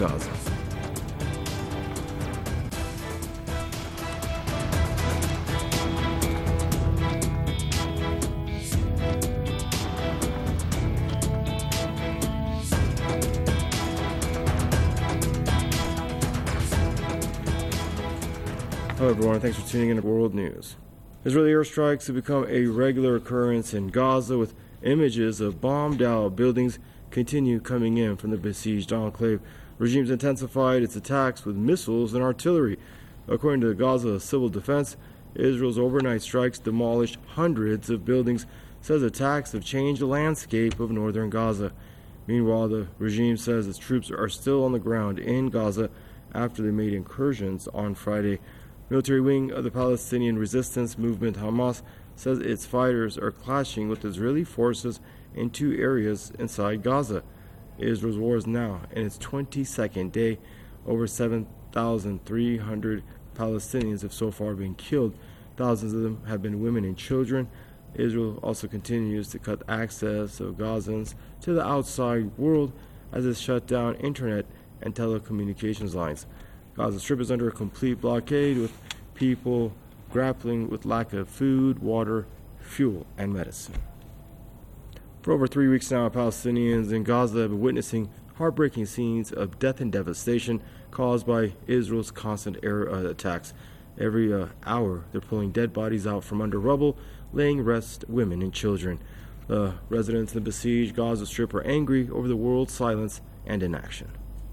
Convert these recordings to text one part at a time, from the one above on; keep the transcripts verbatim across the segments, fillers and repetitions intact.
Gaza. Hello everyone, thanks for tuning in to World News. Israeli airstrikes have become a regular occurrence in Gaza, with images of bombed-out buildings continue coming in from the besieged enclave. Regimes intensified its attacks with missiles and artillery. According to the Gaza Civil Defense, Israel's overnight strikes demolished hundreds of buildings, says attacks have changed the landscape of northern Gaza. Meanwhile, the regime says its troops are still on the ground in Gaza after they made incursions on Friday. Military wing of the Palestinian resistance movement Hamas says its fighters are clashing with Israeli forces in two areas inside Gaza. Israel's war is now in its twenty-second day. Over seven thousand three hundred Palestinians have so far been killed. Thousands of them have been women and children. Israel also continues to cut access of Gazans to the outside world as it shut down internet and telecommunications lines. Gaza Strip is under a complete blockade, with people grappling with lack of food, water, fuel, and medicine. For over three weeks now, Palestinians in Gaza have been witnessing heartbreaking scenes of death and devastation caused by Israel's constant air uh, attacks. Every uh, hour, they're pulling dead bodies out from under rubble, laying rest women and children. The residents in the besieged Gaza Strip are angry over the world's silence and inaction.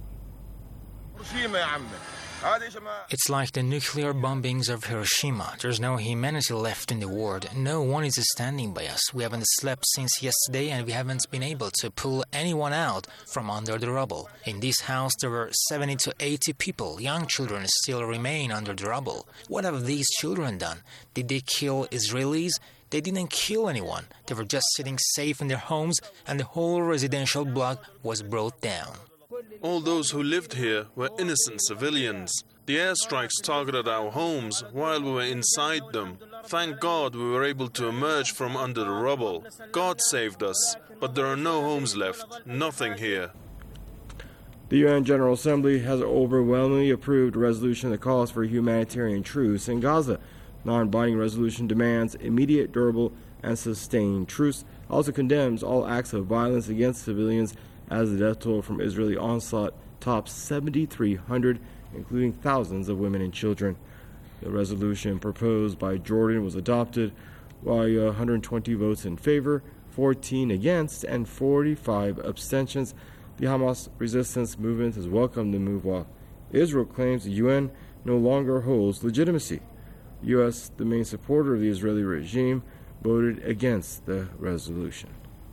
It's like the nuclear bombings of Hiroshima. There's no humanity left in the world. No one is standing by us. We haven't slept since yesterday, and we haven't been able to pull anyone out from under the rubble. In this house, there were seventy to eighty people. Young children still remain under the rubble. What have these children done? Did they kill Israelis? They didn't kill anyone. They were just sitting safe in their homes, and the whole residential block was brought down. All those who lived here were innocent civilians. The airstrikes targeted our homes while we were inside them. Thank God we were able to emerge from under the rubble. God saved us, but there are no homes left, nothing here. The U N General Assembly has overwhelmingly approved a resolution that calls for a humanitarian truce in Gaza. Non-binding resolution demands immediate, durable, and sustained truce. Also condemns all acts of violence against civilians, as the death toll from Israeli onslaught tops seven thousand three hundred, including thousands of women and children. The resolution proposed by Jordan was adopted by one hundred twenty votes in favor, fourteen against, and forty-five abstentions. The Hamas resistance movement has welcomed the move, while Israel claims the U N no longer holds legitimacy. The U S, the main supporter of the Israeli regime, voted against the resolution.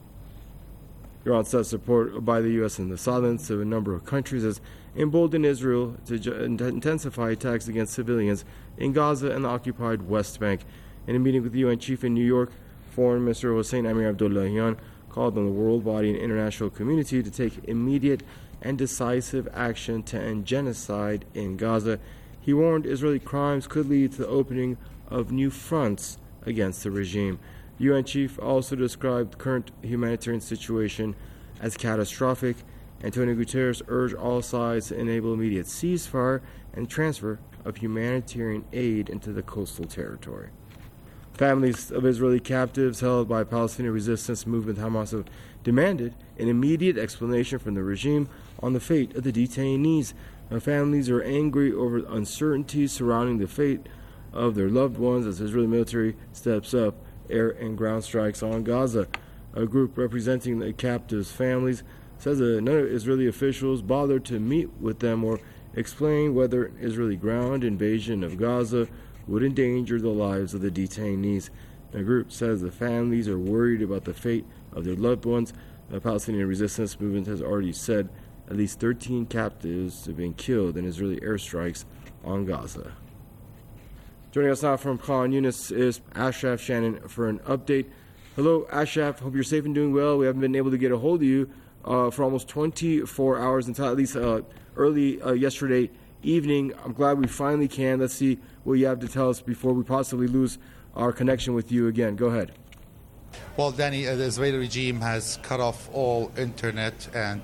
Iran says support by the U S and the silence of a number of countries has emboldened Israel to ju- intensify attacks against civilians in Gaza and the occupied West Bank. In a meeting with the U N chief in New York, Foreign Minister Hossein Amir-Abdollahian called on the world body and international community to take immediate and decisive action to end genocide in Gaza. He warned Israeli crimes could lead to the opening of new fronts against the regime. The U N chief also described the current humanitarian situation as catastrophic. Antonio Guterres urged all sides to enable immediate ceasefire and transfer of humanitarian aid into the coastal territory. Families of Israeli captives held by Palestinian resistance movement Hamas have demanded an immediate explanation from the regime on the fate of the detainees. The families are angry over uncertainties surrounding the fate of their loved ones as the Israeli military steps up air and ground strikes on Gaza. A group representing the captives' families says that none of Israeli officials bothered to meet with them or explain whether an Israeli ground invasion of Gaza would endanger the lives of the detainees. The group says the families are worried about the fate of their loved ones. The Palestinian resistance movement has already said at least thirteen captives have been killed in Israeli airstrikes on Gaza. Joining us now from Khan Yunis is Ashraf Shannon for an update. Hello, Ashraf. Hope you're safe and doing well. We haven't been able to get a hold of you uh, for almost twenty-four hours until at least uh, early uh, yesterday evening. I'm glad we finally can. Let's see what you have to tell us before we possibly lose our connection with you again. Go ahead. Well, Danny, uh, the Israeli regime has cut off all internet and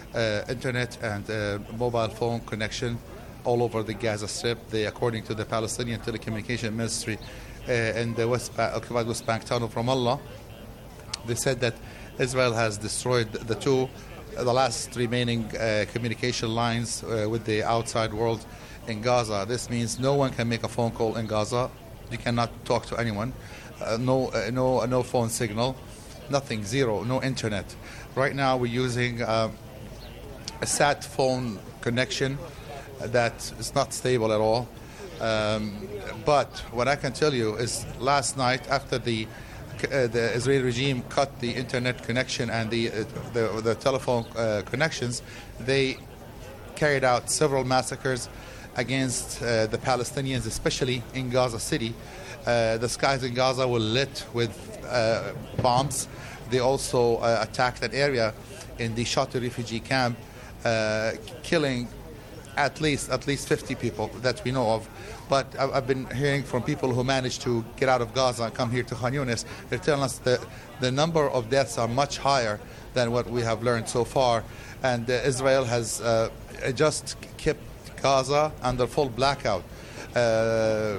uh, internet and uh, mobile phone connection all over the Gaza Strip. They, according to the Palestinian Telecommunication Ministry uh, in the West ba- occupied West Bank town of Ramallah, they said that Israel has destroyed the two, uh, the last remaining uh, communication lines uh, with the outside world in Gaza. This means no one can make a phone call in Gaza. You cannot talk to anyone. Uh, no, uh, no, uh, no phone signal. Nothing. Zero. No internet. Right now, we're using uh, a sat phone connection that is not stable at all. Um, but what I can tell you is, last night, after the uh, the Israeli regime cut the internet connection and the uh, the, the telephone uh, connections, they carried out several massacres against uh, the Palestinians, especially in Gaza City. Uh, the skies in Gaza were lit with uh, bombs. They also uh, attacked an area in the Shati refugee camp, uh, killing at least at least fifty people that we know of. But I've been hearing from people who managed to get out of Gaza and come here to Khan Yunis. They're telling us that the number of deaths are much higher than what we have learned so far. And uh, Israel has uh, just kept Gaza under full blackout. Uh,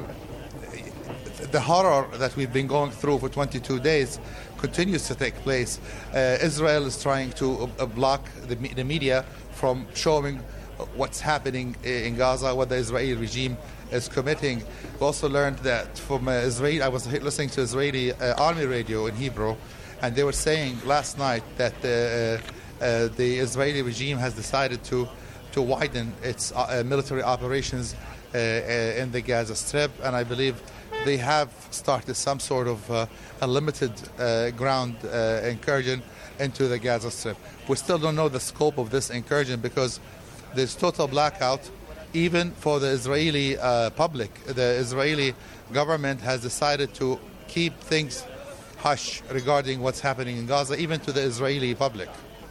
the horror that we've been going through for twenty-two days continues to take place. Uh, Israel is trying to uh, block the, the media from showing what's happening in Gaza, what the Israeli regime is committing. We also learned that from uh, Israel, I was listening to Israeli uh, army radio in Hebrew, and they were saying last night that uh, uh, the Israeli regime has decided to to widen its uh, military operations uh, uh, in the Gaza Strip, and I believe they have started some sort of uh, a limited uh, ground uh, incursion into the Gaza Strip. We still don't know the scope of this incursion because there's total blackout even for the Israeli uh, public. The Israeli government has decided to keep things hush regarding what's happening in Gaza, even to the Israeli public.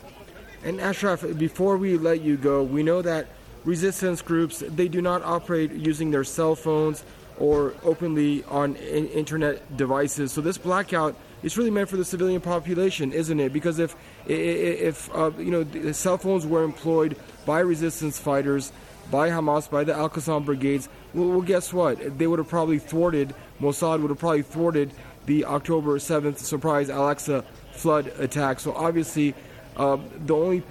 And Ashraf, before we let you go, we know that resistance groups, they do not operate using their cell phones or openly on in- internet devices. So this blackout is really meant for the civilian population, isn't it? Because if if uh, you know the cell phones were employed by resistance fighters, by Hamas, by the Al-Qassam brigades, well, well, guess what? They would have probably thwarted, Mossad would have probably thwarted the October seventh surprise Al-Aqsa flood attack. So obviously, uh, the only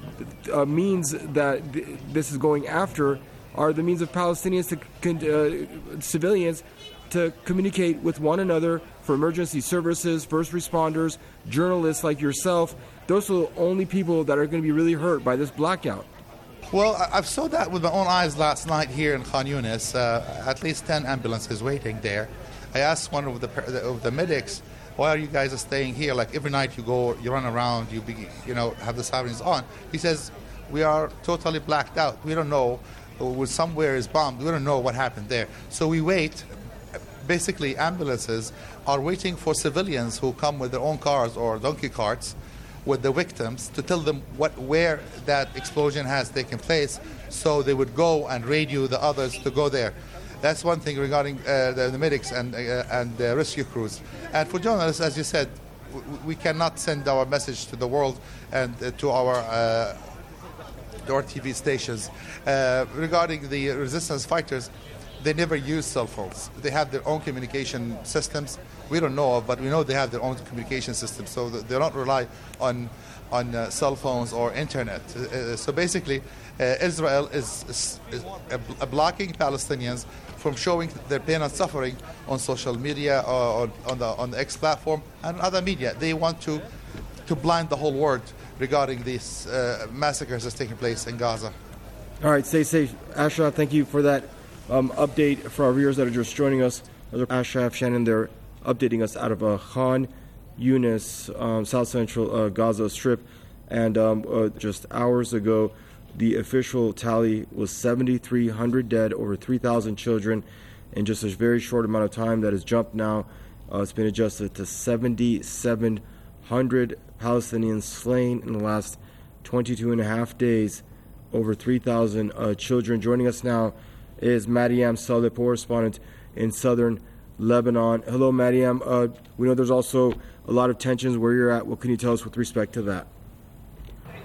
uh, means that th- this is going after are the means of Palestinians to con- uh, civilians to communicate with one another, for emergency services, first responders, journalists like yourself. Those are the only people that are going to be really hurt by this blackout. Well, I've saw that with my own eyes last night here in Khan Yunis. Uh, at least ten ambulances waiting there. I asked one of the of the medics, "Why are you guys staying here? Like every night you go, you run around, you be, you know, have the sirens on." He says, "We are totally blacked out. We don't know. Where somewhere is bombed. We don't know what happened there. So we wait." Basically, ambulances are waiting for civilians who come with their own cars or donkey carts with the victims to tell them what where that explosion has taken place, so they would go and radio the others to go there. That's one thing regarding uh, the, the medics and uh, and the rescue crews. And for journalists, as you said, w- we cannot send our message to the world and uh, to our uh, to our T V stations. Uh, regarding the resistance fighters, they never use cell phones. They have their own communication systems. We don't know of, but we know they have their own communication systems, so they don't rely on on uh, cell phones or internet. Uh, so basically, uh, Israel is, is, is uh, blocking Palestinians from showing their pain and suffering on social media or on, on the on the X platform and other media. They want to to blind the whole world regarding these uh, massacres that's taking place in Gaza. All right, stay safe. Ashraf, thank you for that um, update for our viewers that are just joining us. Ashraf Shannon, they're updating us out of uh, Khan Yunis, um, south central uh, Gaza Strip. And um, uh, just hours ago, the official tally was seven thousand three hundred dead, over three thousand children. In just a very short amount of time, that has jumped now. Uh, it's been adjusted to seven thousand seven hundred Palestinians slain in the last twenty-two and a half days, over three thousand uh, children. Joining us now is Mariam Saleh, correspondent in southern Lebanon. Hello, Mariam. Uh, we know there's also a lot of tensions where you're at. What can you tell us with respect to that?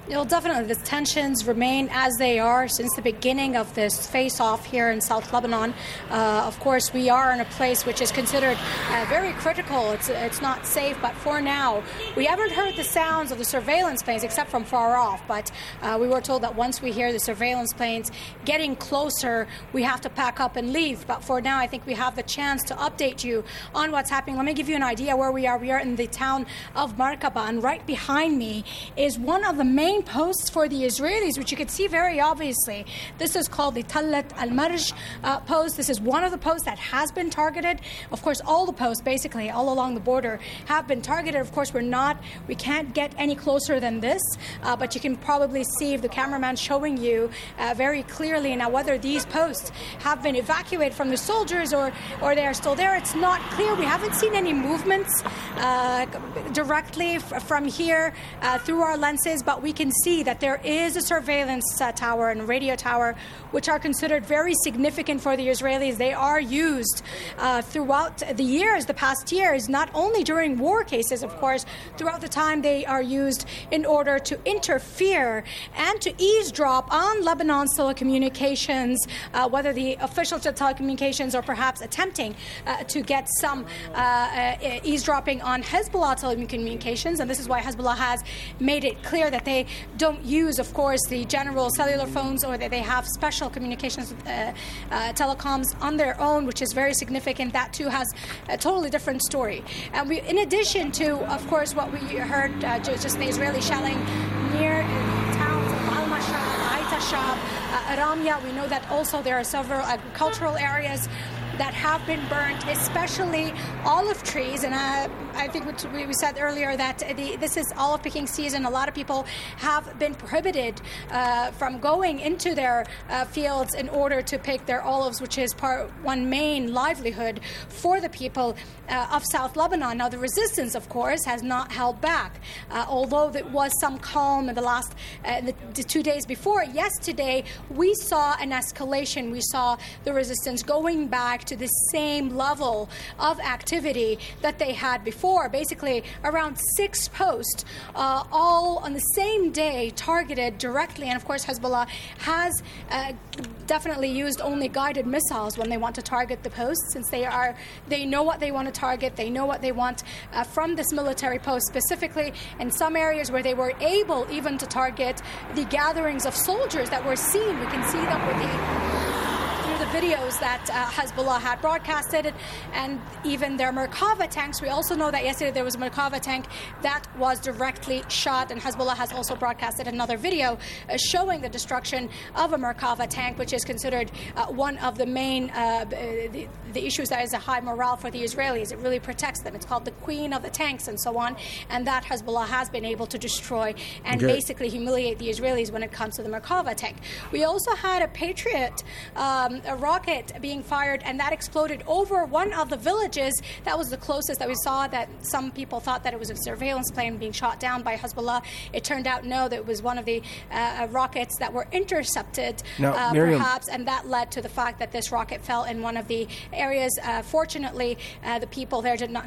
Well, definitely, the tensions remain as they are since the beginning of this face-off here in South Lebanon. Uh, of course, we are in a place which is considered uh, very critical. It's it's not safe, but for now, we haven't heard the sounds of the surveillance planes except from far off. But uh, we were told that once we hear the surveillance planes getting closer, we have to pack up and leave. But for now, I think we have the chance to update you on what's happening. Let me give you an idea where we are. We are in the town of Markaba, and right behind me is one of the main posts for the Israelis, which you can see very obviously. This is called the Talat al-Marj uh, post. This is one of the posts that has been targeted. Of course, all the posts, basically, all along the border have been targeted. Of course, we're not, we can't get any closer than this, uh, but you can probably see the cameraman showing you uh, very clearly now whether these posts have been evacuated from the soldiers or, or they are still there. It's not clear. We haven't seen any movements uh, directly f- from here uh, through our lenses, but we can see that there is a surveillance uh, tower and radio tower, which are considered very significant for the Israelis. They are used uh, throughout the years, the past years, not only during war cases, of course, throughout the time they are used in order to interfere and to eavesdrop on Lebanon's telecommunications, uh, whether the official telecommunications or perhaps attempting uh, to get some uh, uh, eavesdropping on Hezbollah telecommunications. And this is why Hezbollah has made it clear that they don't use, of course, the general cellular phones, or that they have special communications uh, uh, telecoms on their own, which is very significant. That too has a totally different story. And we, in addition to, of course, what we heard uh, just the Israeli shelling near the towns of Al-Mashab, Aitashab, uh, Ramya, we know that also there are several agricultural areas that have been burnt, especially olive trees. And uh, I think we, we said earlier that the, this is olive picking season. A lot of people have been prohibited uh, from going into their uh, fields in order to pick their olives, which is part one main livelihood for the people uh, of South Lebanon. Now, the resistance, of course, has not held back. Uh, although there was some calm in the last uh, the, the two days before, yesterday we saw an escalation. We saw the resistance going back to the same level of activity that they had before. Basically, around six posts, uh, all on the same day, targeted directly. And of course, Hezbollah has uh, definitely used only guided missiles when they want to target the posts, since they are they know what they want to target. They know what they want uh, from this military post specifically. In some areas where they were able even to target the gatherings of soldiers that were seen, we can see them with the the videos that uh, Hezbollah had broadcasted, and even their Merkava tanks. We also know that yesterday there was a Merkava tank that was directly shot, and Hezbollah has also broadcasted another video uh, showing the destruction of a Merkava tank, which is considered uh, one of the main uh, the, the issues that is a high morale for the Israelis. It really protects them. It's called the queen of the tanks and so on, and that Hezbollah has been able to destroy and okay. basically humiliate the Israelis when it comes to the Merkava tank. We also had a Patriot um, a rocket being fired, and that exploded over one of the villages. That was the closest that we saw. That some people thought that it was a surveillance plane being shot down by Hezbollah. It turned out no, that it was one of the uh, rockets that were intercepted, now, uh, perhaps, and that led to the fact that this rocket fell in one of the areas. Uh, fortunately, uh, the people there did not.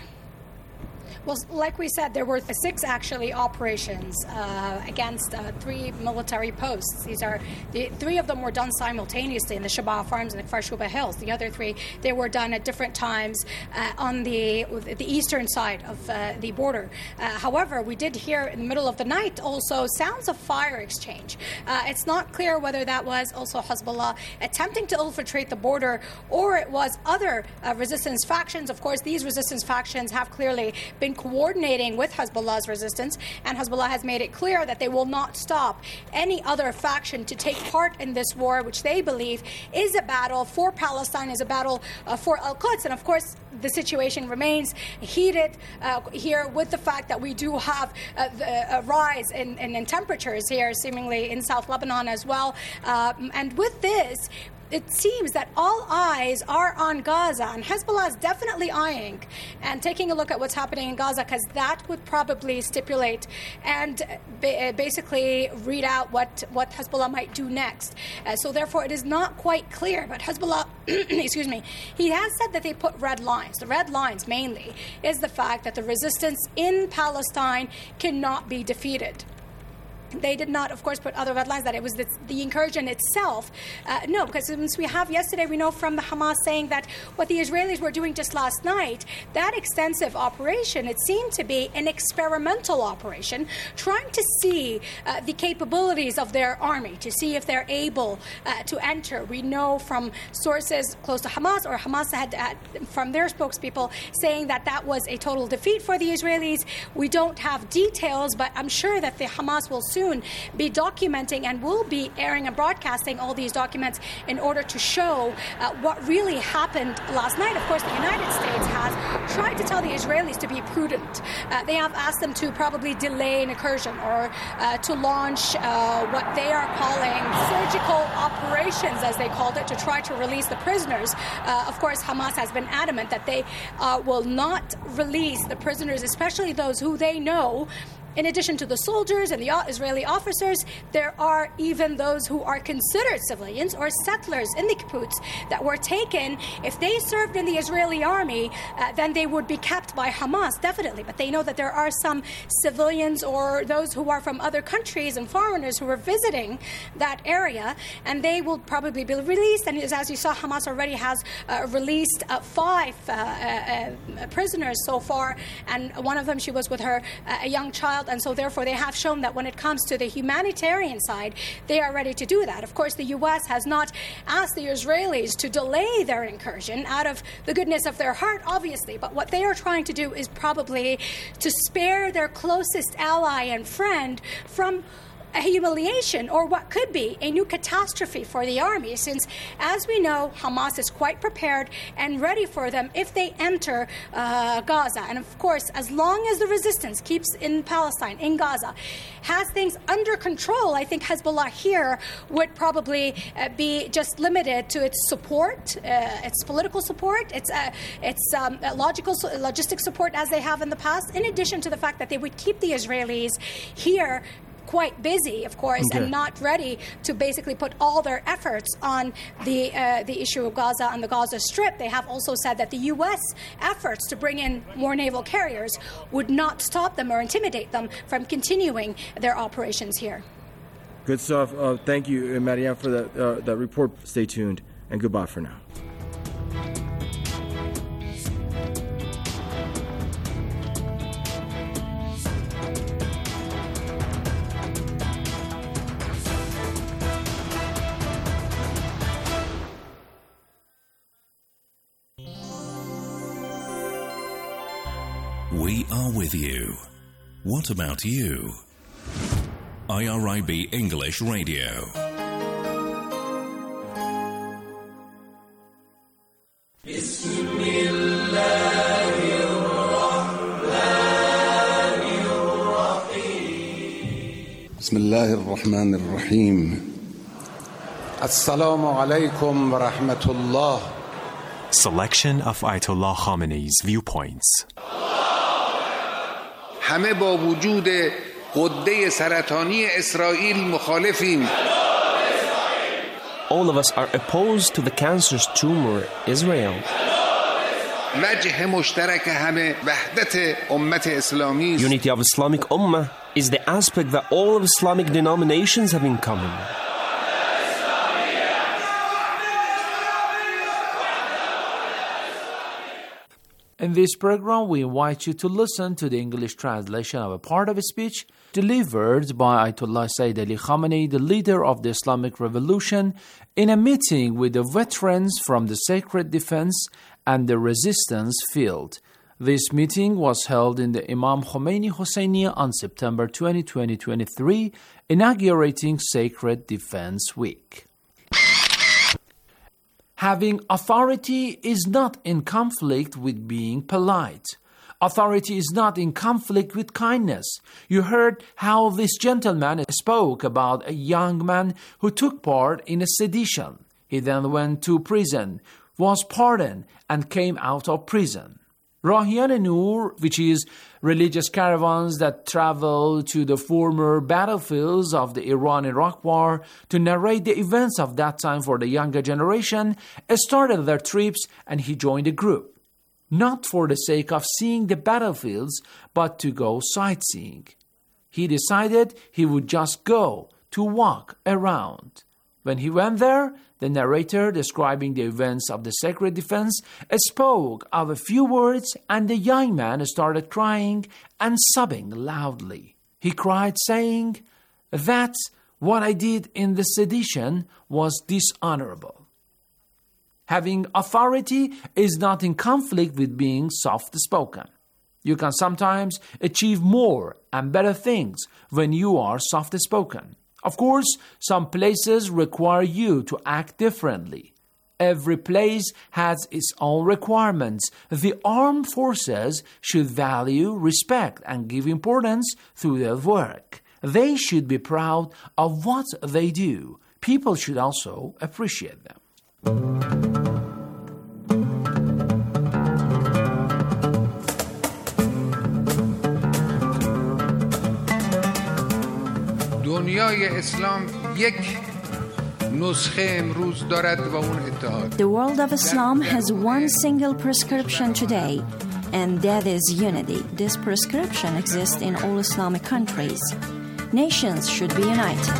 Well, like we said, there were six actually operations uh, against uh, three military posts. These are the three of them were done simultaneously in the Shabaa Farms and the Kfar Shuba Hills. The other three, they were done at different times uh, on the the eastern side of uh, the border. Uh, however, we did hear in the middle of the night also sounds of fire exchange. Uh, it's not clear whether that was also Hezbollah attempting to infiltrate the border or it was other uh, resistance factions. Of course, these resistance factions have clearly been coordinating with Hezbollah's resistance, and Hezbollah has made it clear that they will not stop any other faction to take part in this war, which they believe is a battle for Palestine, is a battle uh, for Al-Quds. And of course, the situation remains heated uh, here with the fact that we do have uh, the, a rise in, in, in temperatures here, seemingly in South Lebanon as well. Uh, and with this, it seems that all eyes are on Gaza, and Hezbollah is definitely eyeing and taking a look at what's happening in Gaza, because that would probably stipulate and ba- basically read out what, what Hezbollah might do next. Uh, so therefore, it is not quite clear, but Hezbollah, excuse me, he has said that they put red lines. The red lines mainly is the fact that the resistance in Palestine cannot be defeated. They did not, of course, put other red lines that it was the, the incursion itself. Uh, no, because since we have yesterday, we know from the Hamas saying that what the Israelis were doing just last night, that extensive operation, it seemed to be an experimental operation, trying to see uh, the capabilities of their army, to see if they're able uh, to enter. We know from sources close to Hamas, or Hamas had uh, from their spokespeople, saying that that was a total defeat for the Israelis. We don't have details, but I'm sure that the Hamas will soon be documenting and will be airing and broadcasting all these documents in order to show uh, what really happened last night. Of course, the United States has tried to tell the Israelis to be prudent. Uh, they have asked them to probably delay an incursion or uh, to launch uh, what they are calling surgical operations, as they called it, to try to release the prisoners. Uh, of course, Hamas has been adamant that they uh, will not release the prisoners, especially those who they know. In addition to the soldiers and the Israeli officers, there are even those who are considered civilians or settlers in the kibbutz that were taken. If they served in the Israeli army, uh, then they would be kept by Hamas, definitely. But they know that there are some civilians or those who are from other countries and foreigners who are visiting that area, and they will probably be released. And as you saw, Hamas already has uh, released uh, five uh, uh, prisoners so far, and one of them, she was with her, uh, a young child. And so, therefore, they have shown that when it comes to the humanitarian side, they are ready to do that. Of course, the U S has not asked the Israelis to delay their incursion out of the goodness of their heart, obviously. But what they are trying to do is probably to spare their closest ally and friend from a humiliation or what could be a new catastrophe for the army, since, as we know, Hamas is quite prepared and ready for them if they enter uh, Gaza. And, of course, as long as the resistance keeps in Palestine, in Gaza, has things under control, I think Hezbollah here would probably uh, be just limited to its support, uh, its political support, its, uh, its um, logical, logistic support as they have in the past, in addition to the fact that they would keep the Israelis here quite busy, of course, okay. and not ready to basically put all their efforts on the uh, the issue of Gaza and the Gaza Strip. They have also said that the U S efforts to bring in more naval carriers would not stop them or intimidate them from continuing their operations here. Good stuff. Uh, thank you, Mariam, for that, uh, that report. Stay tuned, and goodbye for now. We are with you. What about you? I R I B English Radio. بسم الله الرحمن الرحيم. السلام عليكم ورحمة الله. Selection of Ayatollah Khamenei's viewpoints. همه با وجود غده سرطانی اسرائیل مخالفیم. All of us are opposed to the cancerous tumor Israel. وجه مشترک همه وحدت امت اسلامی. Unity of Islamic Ummah is the aspect that all of Islamic denominations have in common. In this program, we invite you to listen to the English translation of a part of a speech delivered by Ayatollah Sayyid Ali Khamenei, the leader of the Islamic Revolution, in a meeting with the veterans from the Sacred Defense and the Resistance field. This meeting was held in the Imam Khomeini Hosseiniya on September twentieth, twenty twenty-three, inaugurating Sacred Defense Week. Having authority is not in conflict with being polite. Authority is not in conflict with kindness. You heard how this gentleman spoke about a young man who took part in a sedition. He then went to prison, was pardoned, and came out of prison. Rahiyan Nur, which is religious caravans that travel to the former battlefields of the Iran-Iraq war to narrate the events of that time for the younger generation, started their trips, and he joined the group, not for the sake of seeing the battlefields, but to go sightseeing. He decided he would just go to walk around. When he went there, the narrator describing the events of the sacred defense spoke of a few words, and the young man started crying and sobbing loudly. He cried, saying that what I did in the sedition was dishonorable. Having authority is not in conflict with being soft-spoken. You can sometimes achieve more and better things when you are soft-spoken. Of course, some places require you to act differently. Every place has its own requirements. The armed forces should value, respect, and give importance to their work. They should be proud of what they do. People should also appreciate them. دنیای اسلام یک نسخه امروز دارد و اون اتحاد. The world of Islam has one single prescription today, and that is unity. This prescription exists in all Islamic countries. Nations should be united.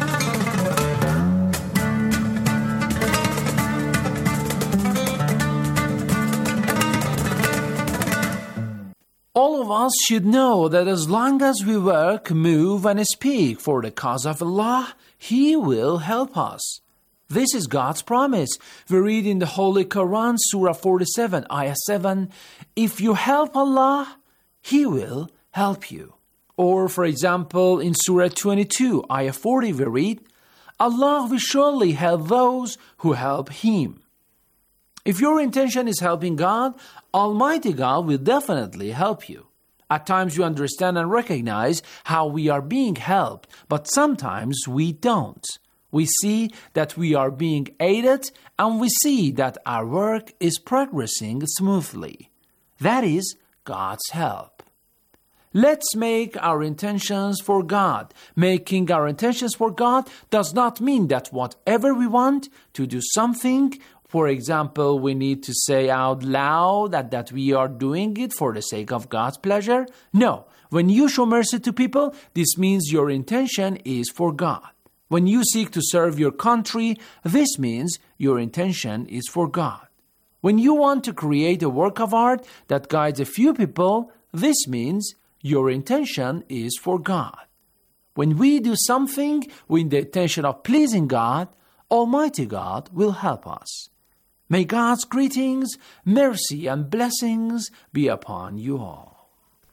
All of us should know that as long as we work, move, and speak for the cause of Allah, He will help us. This is God's promise. We read in the Holy Quran, Surah forty-seven, Ayah seven, if you help Allah, He will help you. Or, for example, in Surah twenty-two, Ayah forty, we read, Allah will surely help those who help Him. If your intention is helping God, Almighty God will definitely help you. At times you understand and recognize how we are being helped, but sometimes we don't. We see that we are being aided, and we see that our work is progressing smoothly. That is God's help. Let's make our intentions for God. Making our intentions for God does not mean that whatever we want to do something, for example, we need to say out loud that, that we are doing it for the sake of God's pleasure. No, when you show mercy to people, this means your intention is for God. When you seek to serve your country, this means your intention is for God. When you want to create a work of art that guides a few people, this means your intention is for God. When we do something with the intention of pleasing God, Almighty God will help us. May God's greetings, mercy, and blessings be upon you all.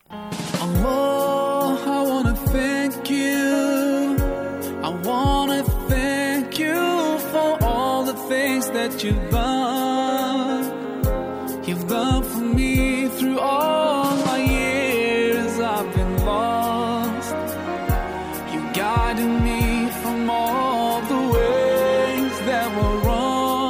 Allah, I want to thank you. I want to thank you for all the things that you've done. You've done for me through all my years I've been lost. You guided me from all the ways that were wrong.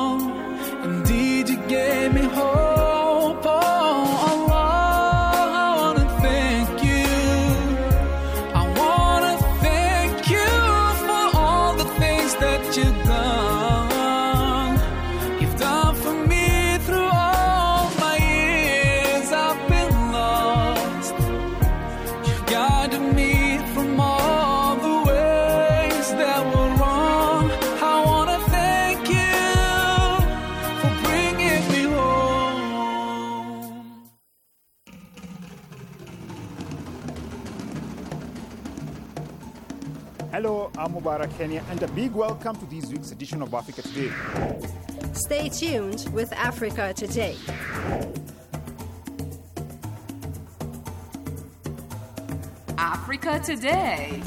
Gave me hope, oh Allah, I want to thank you. I want to thank you for all the things that you've done. You've done for me through all my years I've been lost. You've guided me from all the ways that were wrong. I want to thank you. Hello, I'm Mubarak Kenya, and a big welcome to this week's edition of Africa Today. Stay tuned with Africa Today. Africa Today.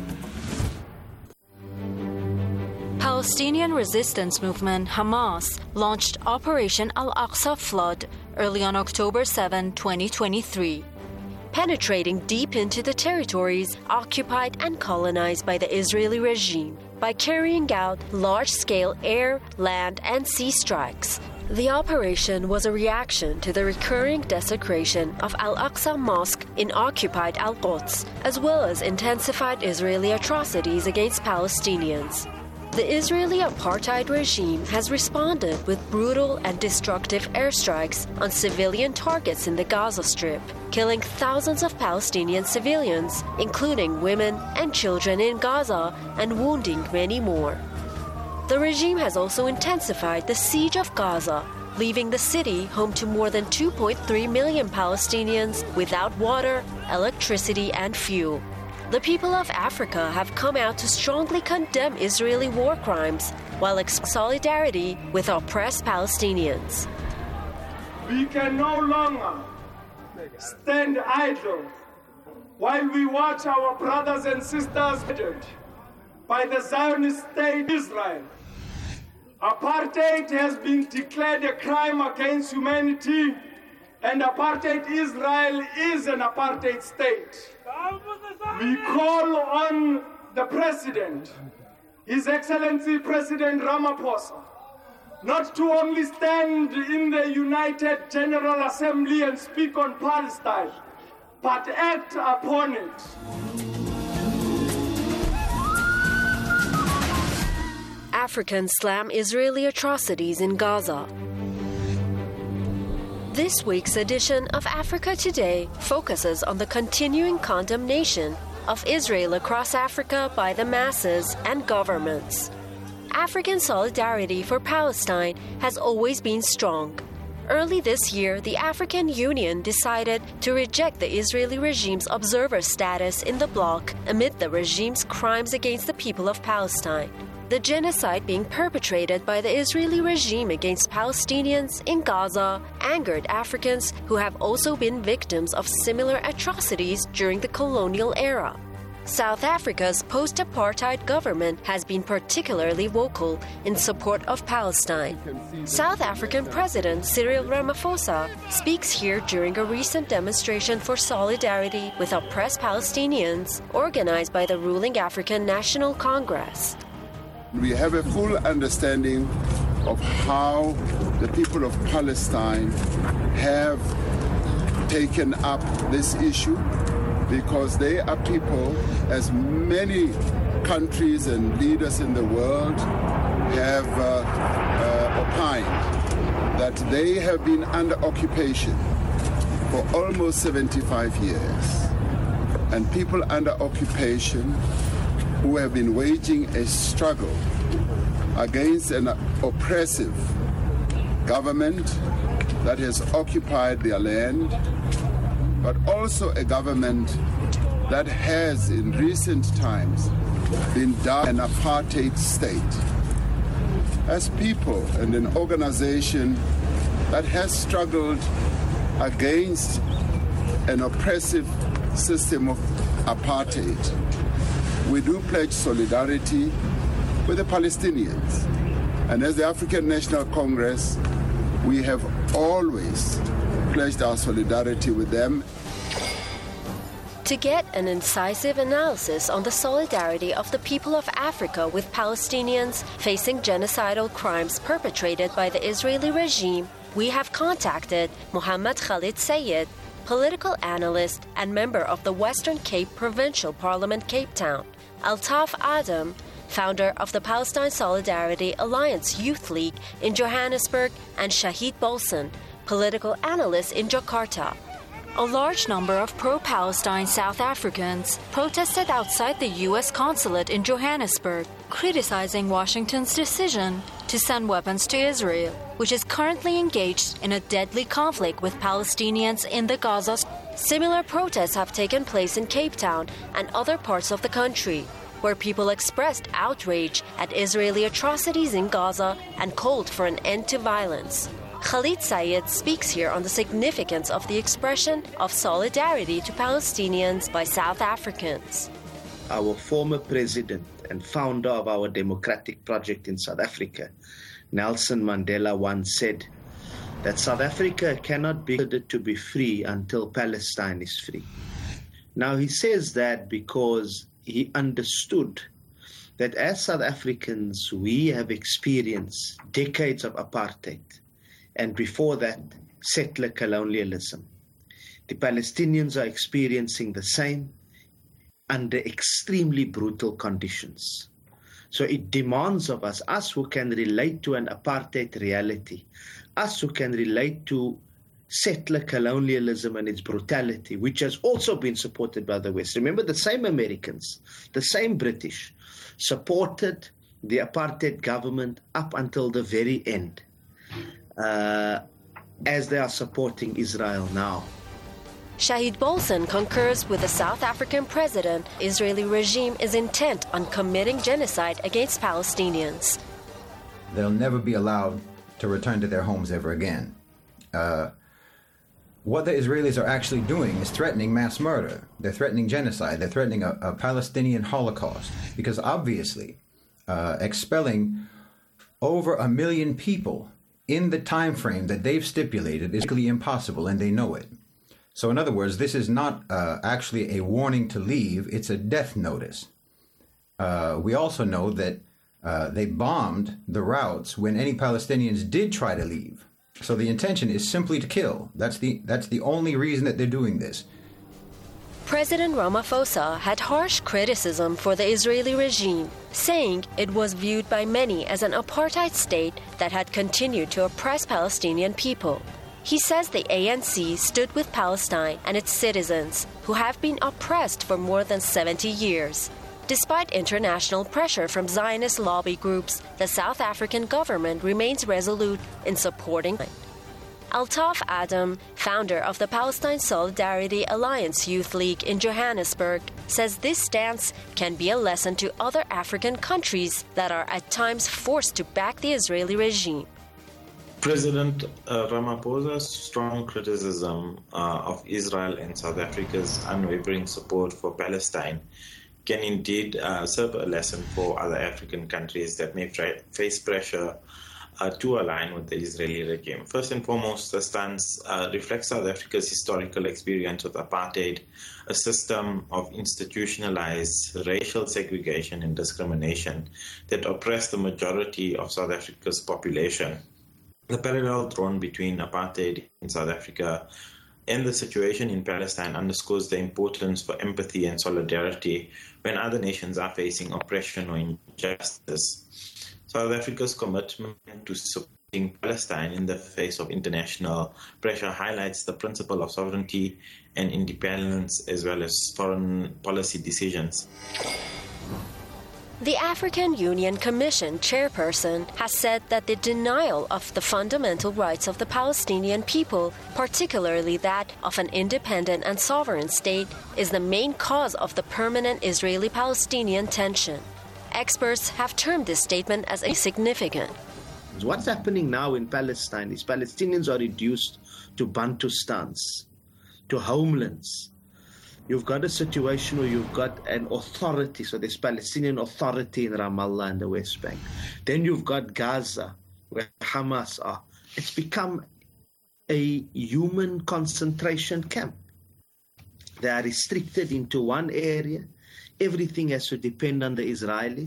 Palestinian resistance movement Hamas launched Operation Al-Aqsa Flood early on October seventh, twenty twenty-three. Penetrating deep into the territories occupied and colonized by the Israeli regime by carrying out large-scale air, land, and sea strikes. The operation was a reaction to the recurring desecration of Al-Aqsa Mosque in occupied Al-Quds, as well as intensified Israeli atrocities against Palestinians. The Israeli apartheid regime has responded with brutal and destructive airstrikes on civilian targets in the Gaza Strip, killing thousands of Palestinian civilians, including women and children in Gaza, and wounding many more. The regime has also intensified the siege of Gaza, leaving the city home to more than two point three million Palestinians without water, electricity, and fuel. The people of Africa have come out to strongly condemn Israeli war crimes while expressing solidarity with oppressed Palestinians. We can no longer stand idle while we watch our brothers and sisters murdered by the Zionist state Israel. Apartheid has been declared a crime against humanity, and apartheid Israel is an apartheid state. We call on the President, His Excellency President Ramaphosa, not to only stand in the United General Assembly and speak on Palestine, but act upon it. Africans slam Israeli atrocities in Gaza. This week's edition of Africa Today focuses on the continuing condemnation of Israel across Africa by the masses and governments. African solidarity for Palestine has always been strong. Early this year, the African Union decided to reject the Israeli regime's observer status in the bloc amid the regime's crimes against the people of Palestine. The genocide being perpetrated by the Israeli regime against Palestinians in Gaza angered Africans who have also been victims of similar atrocities during the colonial era. South Africa's post-apartheid government has been particularly vocal in support of Palestine. South African President Cyril Ramaphosa speaks here during a recent demonstration for solidarity with oppressed Palestinians organized by the ruling African National Congress. We have a full understanding of how the people of Palestine have taken up this issue, because they are people, as many countries and leaders in the world have uh, uh, opined, that they have been under occupation for almost seventy-five years. And people under occupation who have been waging a struggle against an oppressive government that has occupied their land, but also a government that has in recent times been down an apartheid state. As people and an organization that has struggled against an oppressive system of apartheid, we do pledge solidarity with the Palestinians. And as the African National Congress, we have always pledged our solidarity with them. To get an incisive analysis on the solidarity of the people of Africa with Palestinians facing genocidal crimes perpetrated by the Israeli regime, we have contacted Mohammed Khalid Sayed, political analyst and member of the Western Cape Provincial Parliament, Cape Town, Altaf Adam, founder of the Palestine Solidarity Alliance Youth League in Johannesburg, and Shahid Bolson, political analyst in Jakarta. A large number of pro-Palestine South Africans protested outside the U S consulate in Johannesburg, criticizing Washington's decision to send weapons to Israel, which is currently engaged in a deadly conflict with Palestinians in the Gaza. Similar protests have taken place in Cape Town and other parts of the country, where people expressed outrage at Israeli atrocities in Gaza and called for an end to violence. Khalid Sayed speaks here on the significance of the expression of solidarity to Palestinians by South Africans. Our former president and founder of our democratic project in South Africa, Nelson Mandela, once said that South Africa cannot be considered to be free until Palestine is free. Now, he says that because he understood that as South Africans, we have experienced decades of apartheid, and before that, settler colonialism. The Palestinians are experiencing the same under extremely brutal conditions. So it demands of us, us who can relate to an apartheid reality, us who can relate to settler colonialism and its brutality, which has also been supported by the West. Remember, the same Americans, the same British, supported the apartheid government up until the very end, uh, as they are supporting Israel now. Shahid Bolson concurs with the South African president. Israeli regime is intent on committing genocide against Palestinians. They'll never be allowed to return to their homes ever again. Uh, what the Israelis are actually doing is threatening mass murder. They're threatening genocide. They're threatening a, a Palestinian Holocaust, because obviously uh, expelling over a million people in the time frame that they've stipulated is really impossible, and they know it. So in other words, this is not uh, actually a warning to leave, it's a death notice. Uh, we also know that uh, they bombed the routes when any Palestinians did try to leave. So the intention is simply to kill. That's the, that's the only reason that they're doing this. President Ramaphosa had harsh criticism for the Israeli regime, saying it was viewed by many as an apartheid state that had continued to oppress Palestinian people. He says the A N C stood with Palestine and its citizens, who have been oppressed for more than seventy years. Despite international pressure from Zionist lobby groups, the South African government remains resolute in supporting it. Altaf Adam, founder of the Palestine Solidarity Alliance Youth League in Johannesburg, says this stance can be a lesson to other African countries that are at times forced to back the Israeli regime. President uh, Ramaphosa's strong criticism uh, of Israel and South Africa's unwavering support for Palestine can indeed uh, serve a lesson for other African countries that may try, face pressure uh, to align with the Israeli regime. First and foremost, the stance uh, reflects South Africa's historical experience with apartheid, a system of institutionalized racial segregation and discrimination that oppressed the majority of South Africa's population. The parallel drawn between apartheid in South Africa and the situation in Palestine underscores the importance for empathy and solidarity when other nations are facing oppression or injustice. South Africa's commitment to supporting Palestine in the face of international pressure highlights the principle of sovereignty and independence, as well as foreign policy decisions. The African Union Commission chairperson has said that the denial of the fundamental rights of the Palestinian people, particularly that of an independent and sovereign state, is the main cause of the permanent Israeli-Palestinian tension. Experts have termed this statement as insignificant. What's happening now in Palestine is Palestinians are reduced to Bantustans, to homelands. You've got a situation where you've got an authority, so there's Palestinian authority in Ramallah and the West Bank. Then you've got Gaza, where Hamas are. It's become a human concentration camp. They are restricted into one area. Everything has to depend on the Israelis.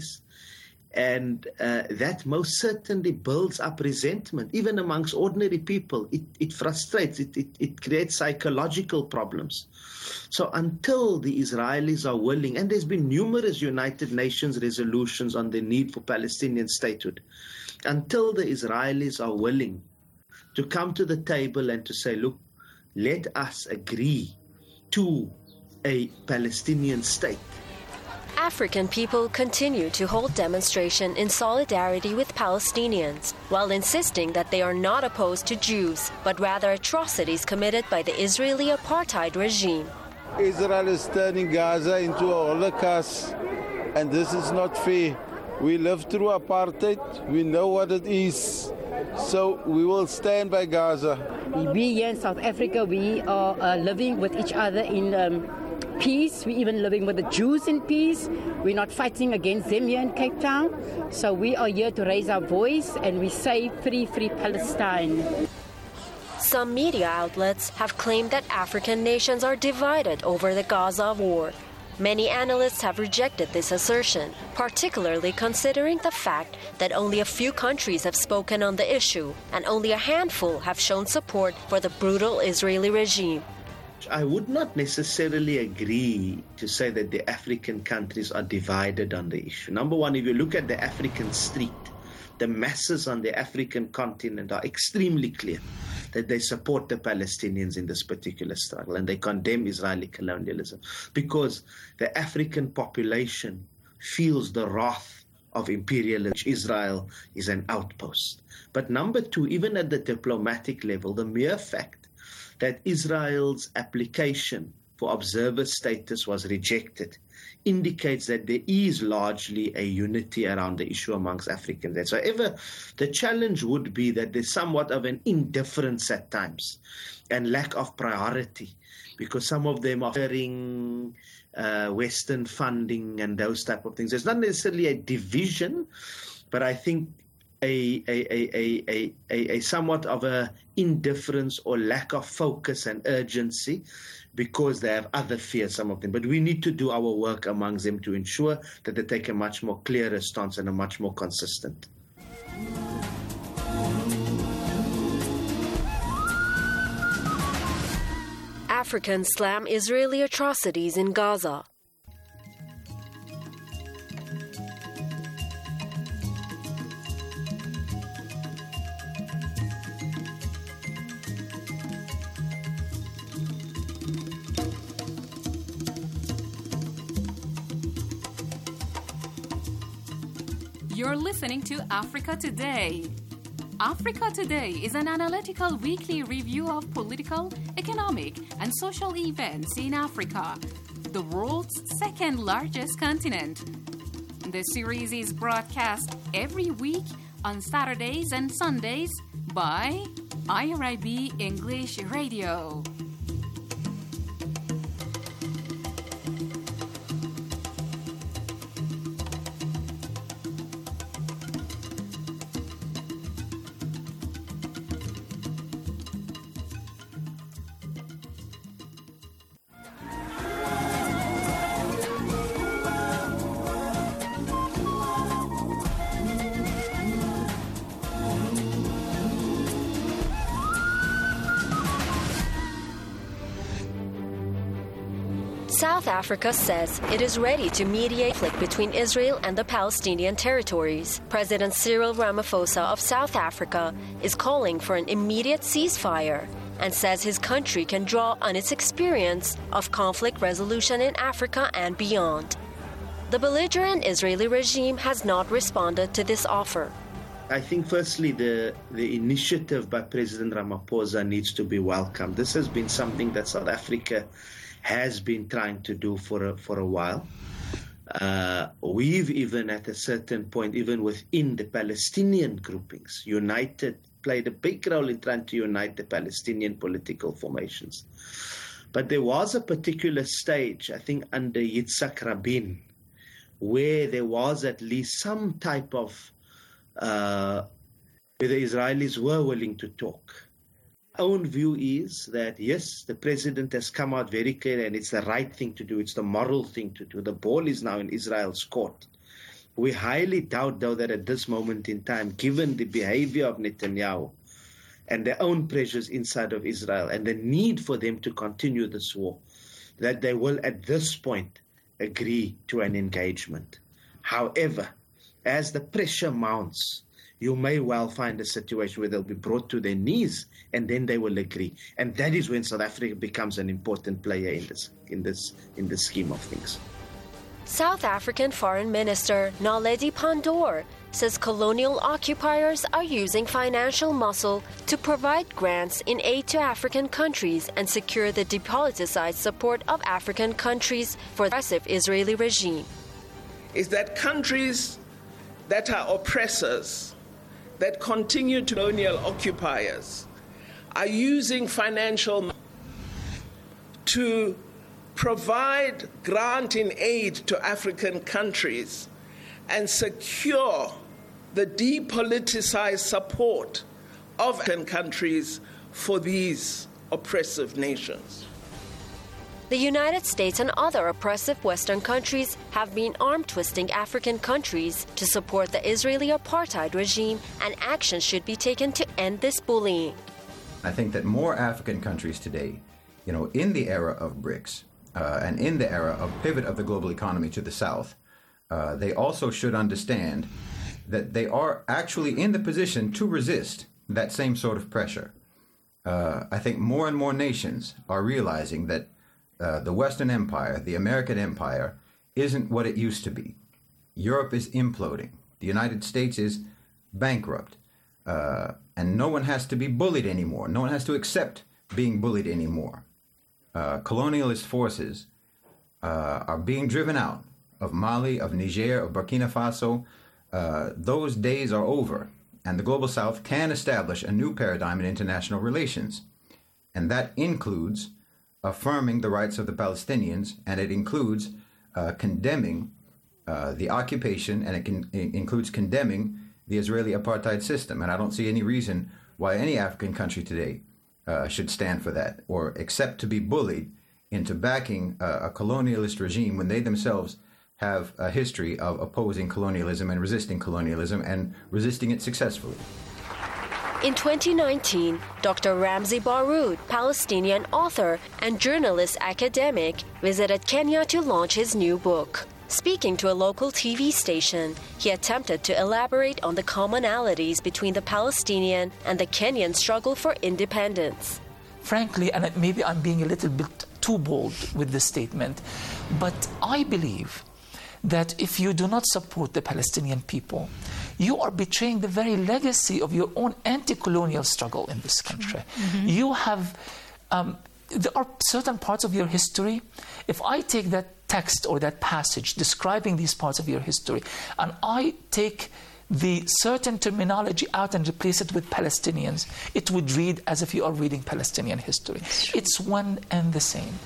And uh, that most certainly builds up resentment, even amongst ordinary people. It, it frustrates, it, it, it creates psychological problems. So until the Israelis are willing, and there's been numerous United Nations resolutions on the need for Palestinian statehood, until the Israelis are willing to come to the table and to say, look, let us agree to a Palestinian state. African people continue to hold demonstration in solidarity with Palestinians, while insisting that they are not opposed to Jews, but rather atrocities committed by the Israeli apartheid regime. Israel is turning Gaza into a holocaust, and this is not fair. We lived through apartheid, we know what it is, so we will stand by Gaza. We here in South Africa, we are uh, living with each other in um, peace. We're even living with the Jews in peace. We're not fighting against them here in Cape Town. So we are here to raise our voice and we say free, free Palestine. Some media outlets have claimed that African nations are divided over the Gaza war. Many analysts have rejected this assertion, particularly considering the fact that only a few countries have spoken on the issue and only a handful have shown support for the brutal Israeli regime. I would not necessarily agree to say that the African countries are divided on the issue. Number one, if you look at the African street, the masses on the African continent are extremely clear that they support the Palestinians in this particular struggle and they condemn Israeli colonialism because the African population feels the wrath of imperialism. Israel is an outpost. But number two, even at the diplomatic level, the mere fact that Israel's application for observer status was rejected indicates that there is largely a unity around the issue amongst Africans. And so ever the challenge would be that there's somewhat of an indifference at times and lack of priority because some of them are offering uh, Western funding and those type of things. There's not necessarily a division, but I think A, a, a, a, a, a somewhat of a indifference or lack of focus and urgency because they have other fears, some of them. But we need to do our work amongst them to ensure that they take a much more clearer stance and a much more consistent. Africans slam Israeli atrocities in Gaza. You're listening to Africa Today. Africa Today is an analytical weekly review of political, economic, and social events in Africa, the world's second largest continent. The series is broadcast every week on Saturdays and Sundays by I R I B English Radio. South Africa says it is ready to mediate conflict between Israel and the Palestinian territories. President Cyril Ramaphosa of South Africa is calling for an immediate ceasefire and says his country can draw on its experience of conflict resolution in Africa and beyond. The belligerent Israeli regime has not responded to this offer. I think, firstly, the, the initiative by President Ramaphosa needs to be welcomed. This has been something that South Africa has been trying to do for a, for a while. Uh, we've even at a certain point, even within the Palestinian groupings, united, played a big role in trying to unite the Palestinian political formations. But there was a particular stage, I think under Yitzhak Rabin, where there was at least some type of, uh, where the Israelis were willing to talk. Our own view is that, yes, the president has come out very clear and it's the right thing to do. It's the moral thing to do. The ball is now in Israel's court. We highly doubt, though, that at this moment in time, given the behavior of Netanyahu and their own pressures inside of Israel and the need for them to continue this war, that they will at this point agree to an engagement. However, as the pressure mounts, you may well find a situation where they'll be brought to their knees and then they will agree. And that is when South Africa becomes an important player in this, in this, in this scheme of things. South African Foreign Minister Naledi Pandor says colonial occupiers are using financial muscle to provide grants in aid to African countries and secure the depoliticized support of African countries for the oppressive Israeli regime. Is that countries that are oppressors, that continue to colonial occupiers, are using financial to provide grant in aid to African countries and secure the depoliticized support of African countries for these oppressive nations. The United States and other oppressive Western countries have been arm-twisting African countries to support the Israeli apartheid regime, and action should be taken to end this bullying. I think that more African countries today you know, in the era of BRICS uh, and in the era of pivot of the global economy to the South, uh, they also should understand that they are actually in the position to resist that same sort of pressure. Uh, I think more and more nations are realizing that uh, the Western Empire, the American Empire, isn't what it used to be. Europe is imploding. The United States is bankrupt. Uh, and no one has to be bullied anymore. No one has to accept being bullied anymore. Uh, colonialist forces uh, are being driven out of Mali, of Niger, of Burkina Faso. Uh, those days are over, and the Global South can establish a new paradigm in international relations. And that includes affirming the rights of the Palestinians, and it includes uh, condemning uh, the occupation, and it, can, it includes condemning the Israeli apartheid system. And I don't see any reason why any African country today uh, should stand for that or accept to be bullied into backing uh, a colonialist regime when they themselves have a history of opposing colonialism and resisting colonialism and resisting it successfully. In twenty nineteen, Doctor Ramzy Baroud, Palestinian author and journalist academic, visited Kenya to launch his new book. Speaking to a local T V station, he attempted to elaborate on the commonalities between the Palestinian and the Kenyan struggle for independence. Frankly, and maybe I'm being a little bit too bold with this statement, but I believe that if you do not support the Palestinian people, you are betraying the very legacy of your own anti-colonial struggle in this country. Mm-hmm. You have, um, there are certain parts of your history. If I take that text or that passage describing these parts of your history, and I take the certain terminology out and replace it with Palestinians, it would read as if you are reading Palestinian history. It's one and the same.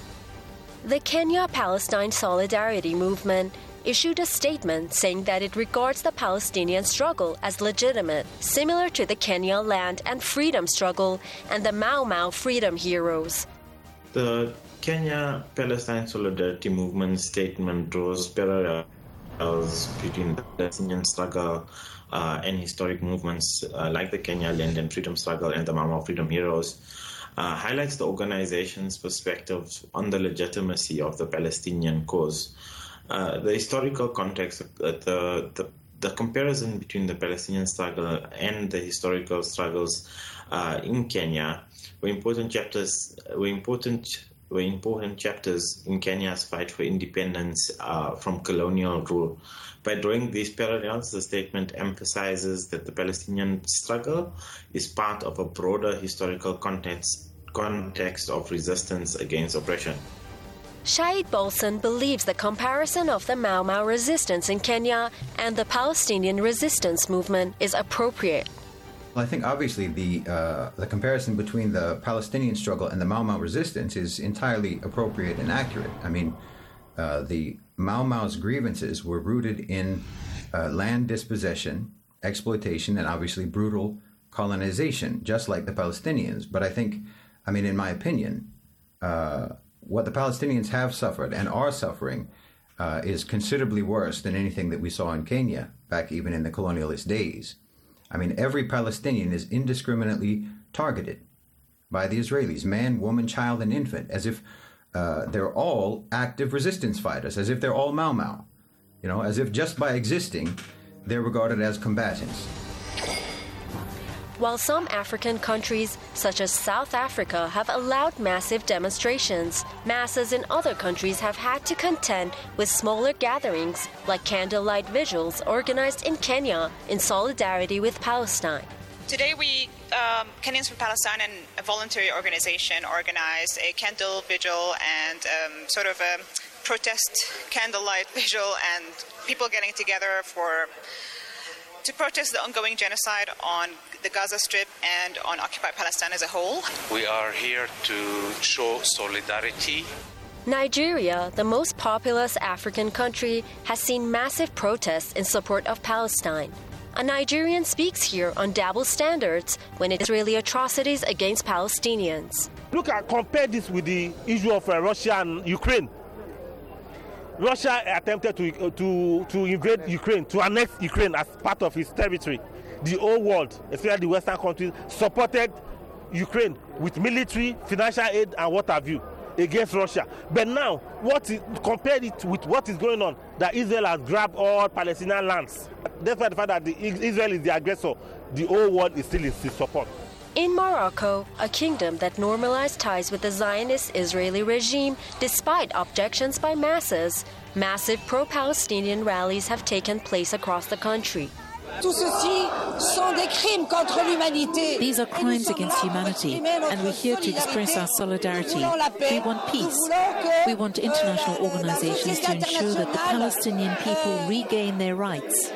The Kenya-Palestine Solidarity Movement issued a statement saying that it regards the Palestinian struggle as legitimate, similar to the Kenya land and freedom struggle and the Mau Mau freedom heroes. The Kenya-Palestine Solidarity Movement statement draws parallels between the Palestinian struggle uh, and historic movements uh, like the Kenya land and freedom struggle and the Mau Mau freedom heroes. Uh, highlights the organization's perspective on the legitimacy of the Palestinian cause. Uh, the historical context, uh, the, the the comparison between the Palestinian struggle and the historical struggles uh, in Kenya were important chapters. Were important were important chapters in Kenya's fight for independence uh, from colonial rule. By drawing these parallels, the statement emphasizes that the Palestinian struggle is part of a broader historical context context of resistance against oppression. Shahid Bolson believes the comparison of the Mau Mau resistance in Kenya and the Palestinian resistance movement is appropriate. Well, I think obviously the uh, the comparison between the Palestinian struggle and the Mau Mau resistance is entirely appropriate and accurate. I mean, uh, the Mau Mau's grievances were rooted in uh, land dispossession, exploitation, and obviously brutal colonization, just like the Palestinians. But I think, I mean, in my opinion, uh, what the Palestinians have suffered and are suffering uh, is considerably worse than anything that we saw in Kenya back even in the colonialist days. I mean, every Palestinian is indiscriminately targeted by the Israelis, man, woman, child, and infant, as if uh, they're all active resistance fighters, as if they're all Mau Mau, you know, as if just by existing, they're regarded as combatants. While some African countries, such as South Africa, have allowed massive demonstrations, masses in other countries have had to contend with smaller gatherings, like candlelight vigils organized in Kenya in solidarity with Palestine. Today, we, um, Kenyans for Palestine, and a voluntary organization, organized a candle vigil and um, sort of a protest candlelight vigil, and people getting together for to protest the ongoing genocide on the Gaza Strip and on occupied Palestine as a whole. We are here to show solidarity. Nigeria, the most populous African country, has seen massive protests in support of Palestine. A Nigerian speaks here on double standards when it is Israeli atrocities against Palestinians. Look at, compare this with the issue of uh, Russia and Ukraine. Russia attempted to, uh, to, to invade Ukraine, to annex Ukraine as part of its territory. The whole world, especially the Western countries, supported Ukraine with military, financial aid, and what have you. against Russia. But now, what is, compare it with what is going on, that Israel has grabbed all Palestinian lands. Despite the fact that the, Israel is the aggressor, the whole world is still in his support. In Morocco, a kingdom that normalized ties with the Zionist Israeli regime despite objections by masses, massive pro-Palestinian rallies have taken place across the country. These are crimes against humanity, and we're here to express our solidarity. We want peace. We want international organizations to ensure that the Palestinian people regain their rights.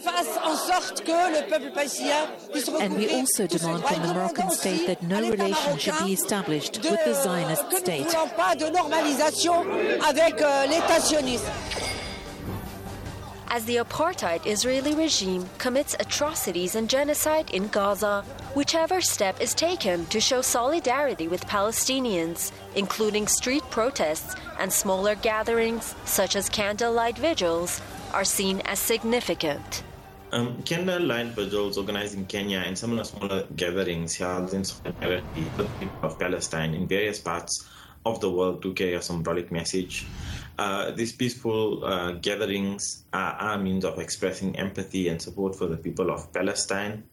And we also demand from the Moroccan state that no relation should be established with the Zionist state. As the apartheid Israeli regime commits atrocities and genocide in Gaza, whichever step is taken to show solidarity with Palestinians, including street protests and smaller gatherings such as candlelight vigils, are seen as significant. Um, candlelight vigils organized in Kenya and some of the smaller gatherings held in solidarity with the people of Palestine in various parts of the world to carry a symbolic message. Uh, these peaceful uh, gatherings are, are a means of expressing empathy and support for the people of Palestine.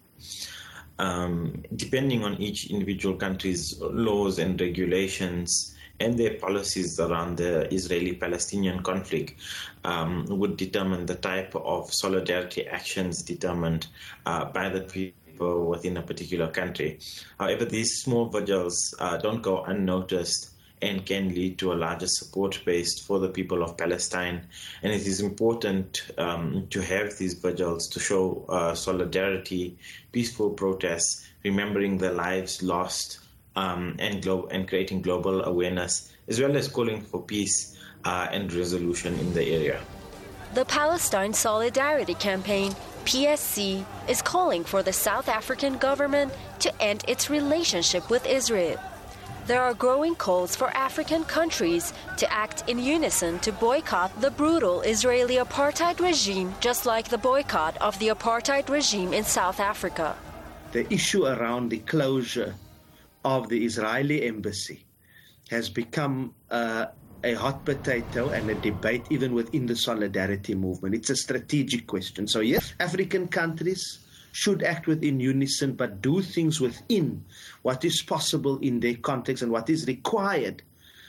Um, depending on each individual country's laws and regulations and their policies around the Israeli-Palestinian conflict um, would determine the type of solidarity actions determined uh, by the people within a particular country. However, these small vigils uh, don't go unnoticed and can lead to a larger support base for the people of Palestine. And it is important um, to have these vigils to show uh, solidarity, peaceful protests, remembering the lives lost, um, and, glo- and creating global awareness, as well as calling for peace uh, and resolution in the area. The Palestine Solidarity Campaign, P S C, is calling for the South African government to end its relationship with Israel. There are growing calls for African countries to act in unison to boycott the brutal Israeli apartheid regime, just like the boycott of the apartheid regime in South Africa. The issue around the closure of the Israeli embassy has become uh, a hot potato and a debate even within the solidarity movement. It's a strategic question. So yes, African countries should act within unison, but do things within what is possible in their context and what is required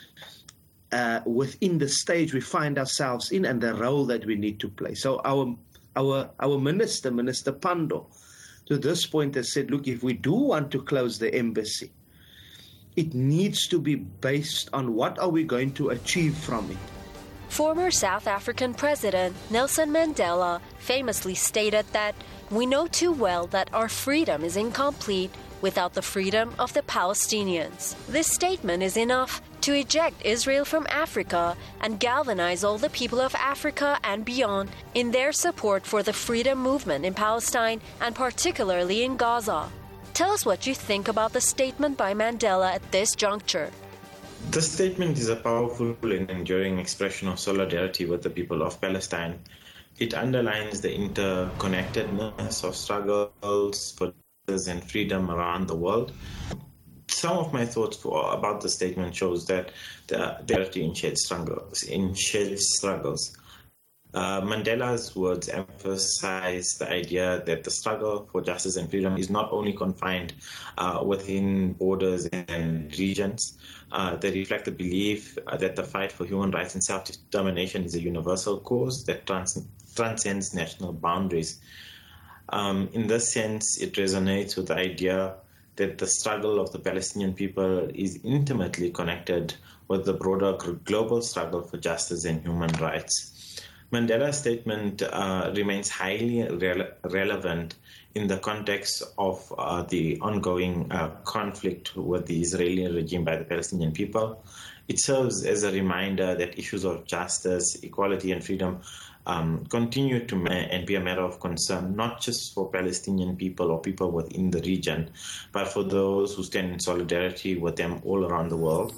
uh, within the stage we find ourselves in and the role that we need to play. So our our our minister, Minister Pandor, to this point has said, look, if we do want to close the embassy, it needs to be based on what are we going to achieve from it. Former South African President Nelson Mandela famously stated that we know too well that our freedom is incomplete without the freedom of the Palestinians. This statement is enough to eject Israel from Africa and galvanize all the people of Africa and beyond in their support for the freedom movement in Palestine and particularly in Gaza. Tell us what you think about the statement by Mandela at this juncture. The statement is a powerful and enduring expression of solidarity with the people of Palestine. It underlines the interconnectedness of struggles for justice and freedom around the world. Some of my thoughts for, about the statement shows that the solidarity in shared struggles. In shared struggles. Uh, Mandela's words emphasize the idea that the struggle for justice and freedom is not only confined uh, within borders and regions. Uh, they reflect the belief uh, that the fight for human rights and self-determination is a universal cause that trans- transcends national boundaries. Um, in this sense, it resonates with the idea that the struggle of the Palestinian people is intimately connected with the broader global struggle for justice and human rights. Mandela's statement uh, remains highly re- relevant in the context of uh, the ongoing uh, conflict with the Israeli regime by the Palestinian people. It serves as a reminder that issues of justice, equality, and freedom um, continue to ma- and be a matter of concern, not just for Palestinian people or people within the region, but for those who stand in solidarity with them all around the world.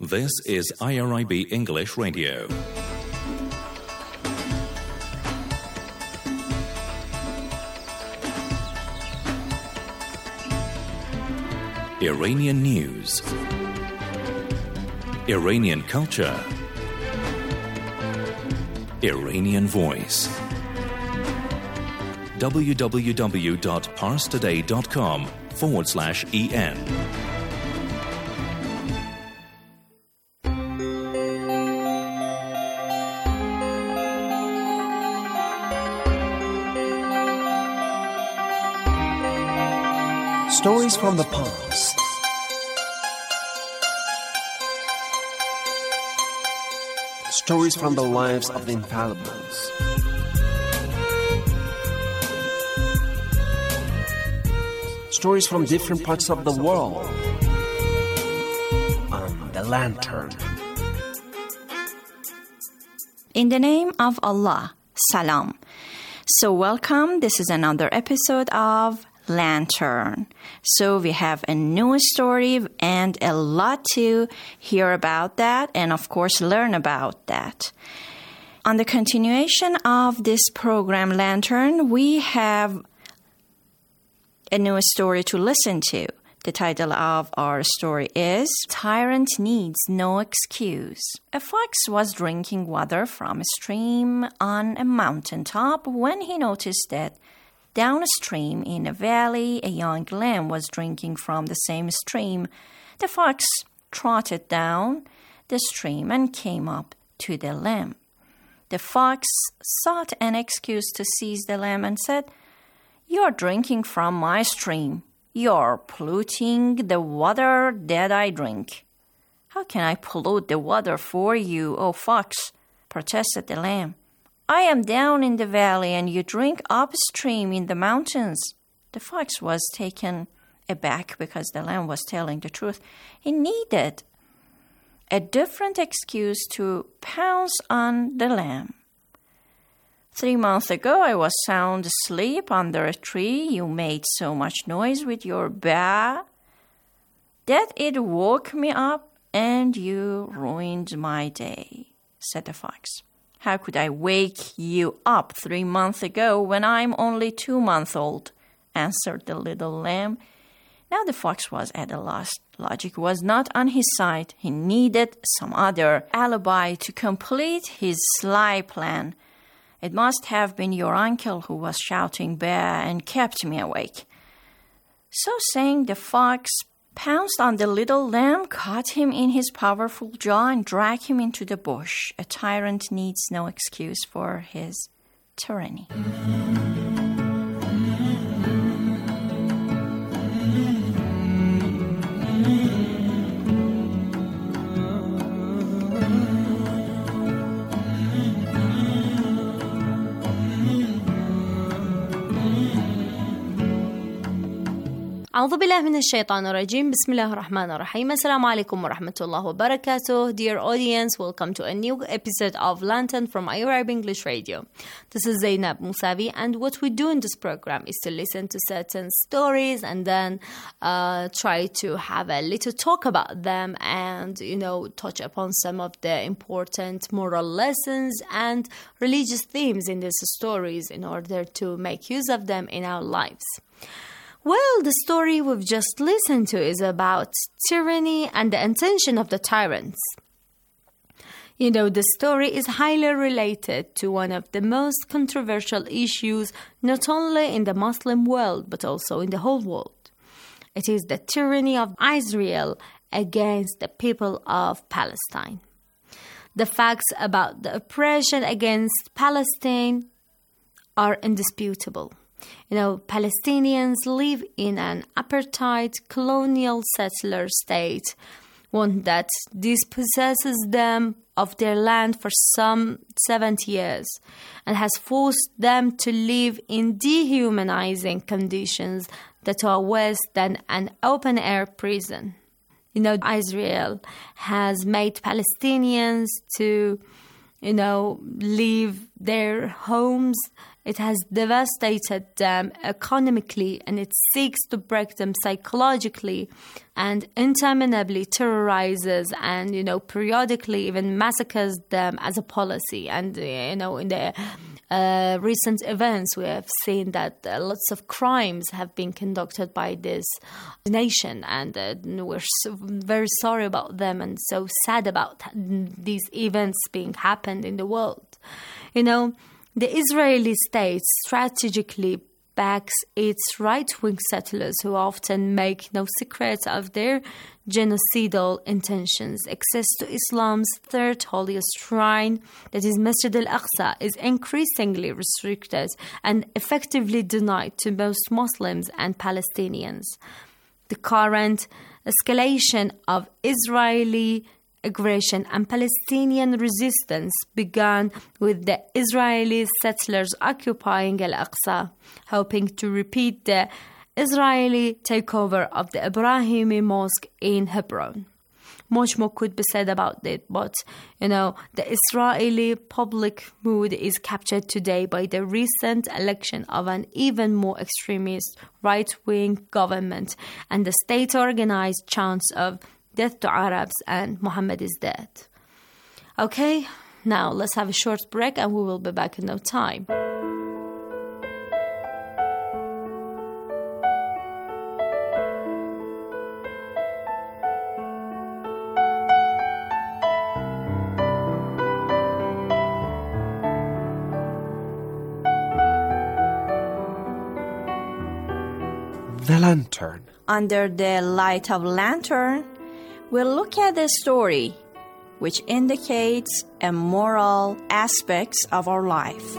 This is I R I B English Radio. Iranian news, Iranian culture, Iranian voice. www.parstoday.com forward slash EN. Stories from the past. Stories from the lives of the infallibles. Stories from different parts of the world. On The Lantern. In the name of Allah, Salam. So welcome. This is another episode of Lantern. So we have a new story and a lot to hear about that and of course learn about that. On the continuation of this program Lantern, we have a new story to listen to. The title of our story is Tyrant Needs No Excuse. A fox was drinking water from a stream on a mountaintop when he noticed that downstream in a valley, a young lamb was drinking from the same stream. The fox trotted down the stream and came up to the lamb. The fox sought an excuse to seize the lamb and said, "You're drinking from my stream. You're polluting the water that I drink." "How can I pollute the water for you, O fox?" protested the lamb. "I am down in the valley and you drink upstream in the mountains." The fox was taken aback because the lamb was telling the truth. He needed a different excuse to pounce on the lamb. Three months ago, I was sound asleep under a tree. You made so much noise with your baa that it woke me up and you ruined my day, said the fox. "How could I wake you up three months ago when I'm only two months old?" answered the little lamb. Now the fox was at a loss. Logic was not on his side. He needed some other alibi to complete his sly plan. "It must have been your uncle who was shouting "Bah" and kept me awake." So saying, the fox pounced on the little lamb, caught him in his powerful jaw, and dragged him into the bush. A tyrant needs no excuse for his tyranny. أعوذ بالله من الشيطان الرجيم. بسم الله الرحمن الرحيم. Assalamu alaikum wa rahmatullahi wa barakatuh. Dear audience, welcome to a new episode of Lantern from I R I B English Radio. This is Zainab Musavi, and what we do in this program is to listen to certain stories and then uh, try to have a little talk about them and, you know, touch upon some of the important moral lessons and religious themes in these stories in order to make use of them in our lives. Well, the story we've just listened to is about tyranny and the intention of the tyrants. You know, the story is highly related to one of the most controversial issues not only in the Muslim world but also in the whole world. It is the tyranny of Israel against the people of Palestine. The facts about the oppression against Palestine are indisputable. You know, Palestinians live in an apartheid colonial settler state, one that dispossesses them of their land for some seventy years and has forced them to live in dehumanizing conditions that are worse than an open-air prison. You know, Israel has made Palestinians to, you know, leave their homes It has devastated them economically, and it seeks to break them psychologically, and interminably terrorizes and, you know, periodically even massacres them as a policy. And, you know, in the uh, recent events, we have seen that uh, lots of crimes have been conducted by this nation, and uh, we're so very sorry about them and so sad about these events being happened in the world. You know, the Israeli state strategically backs its right-wing settlers, who often make no secret of their genocidal intentions. Access to Islam's third holiest shrine, that is Masjid al-Aqsa, is increasingly restricted and effectively denied to most Muslims and Palestinians. The current escalation of Israeli aggression and Palestinian resistance began with the Israeli settlers occupying Al-Aqsa, hoping to repeat the Israeli takeover of the Ibrahimi Mosque in Hebron. Much more could be said about it, but, you know, the Israeli public mood is captured today by the recent election of an even more extremist right-wing government and the state-organized chants of death to Arabs and Muhammad is dead. Okay, now let's have a short break and we will be back in no time. The Lantern. Under the light of lantern, we'll look at the story which indicates a moral aspects of our life.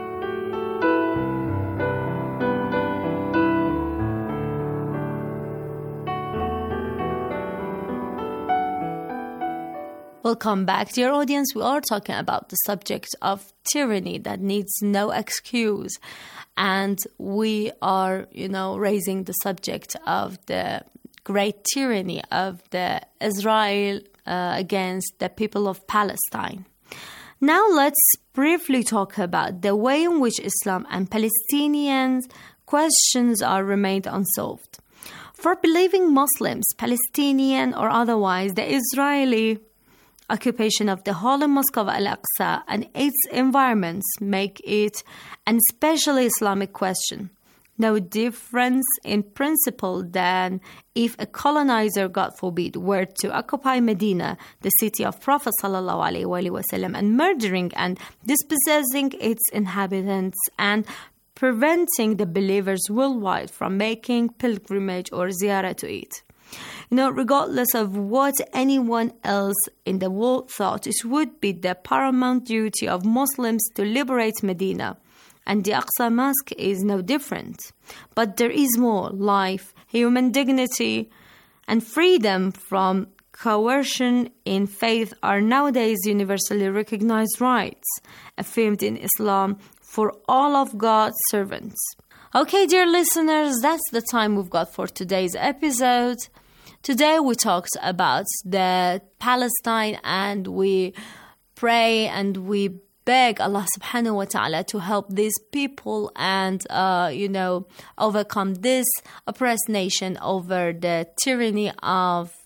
Welcome back, dear audience. We are talking about the subject of tyranny that needs no excuse. And we are, you know, raising the subject of the great tyranny of the Israel uh, against the people of Palestine. Now let's briefly talk about the way in which Islam and Palestinian questions are remained unsolved. For believing Muslims, Palestinian or otherwise, the Israeli occupation of the Holy Mosque of Al-Aqsa and its environments make it an especially Islamic question. No difference in principle than if a colonizer, God forbid, were to occupy Medina, the city of Prophet sallallahu alaihi wasallam, and murdering and dispossessing its inhabitants and preventing the believers worldwide from making pilgrimage or ziyarah to it. You know, regardless of what anyone else in the world thought, it would be the paramount duty of Muslims to liberate Medina. And the Aqsa Mosque is no different. But there is more. Life, human dignity, and freedom from coercion in faith are nowadays universally recognized rights, affirmed in Islam for all of God's servants. Okay, dear listeners, that's the time we've got for today's episode. Today we talked about the Palestine, and we pray and we beg Allah subhanahu wa ta'ala to help these people and, uh, you know, overcome this oppressed nation over the tyranny of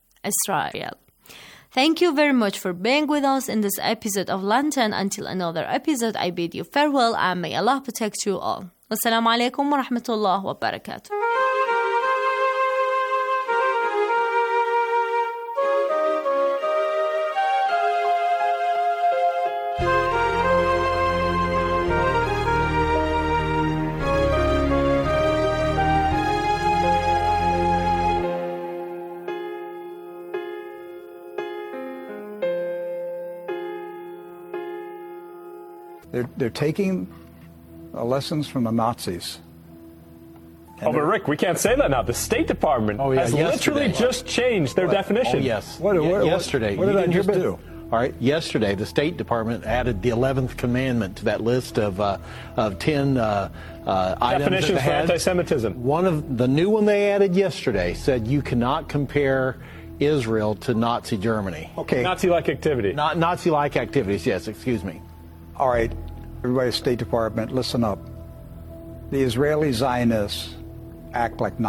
Israel. Thank you very much for being with us in this episode of Lantern. Until another episode, I bid you farewell and may Allah protect you all. Wassalamu alaikum wa rahmatullah wa barakatuh. They're, they're taking uh, lessons from the Nazis. Oh, but Rick, we can't say that now. The State Department oh, yeah, has yesterday. literally just changed their what? definition. Oh, yes. What, what, yesterday. What, what did I just been, do? All right. Yesterday, the State Department added the eleventh commandment to that list of uh, of ten uh, uh, items. Definitions for anti-Semitism. One of the new one they added yesterday said you cannot compare Israel to Nazi Germany. Okay. Nazi-like activity. Not Nazi-like activities. Yes. Excuse me. All right. Everybody, State Department, listen up. The Israeli Zionists act like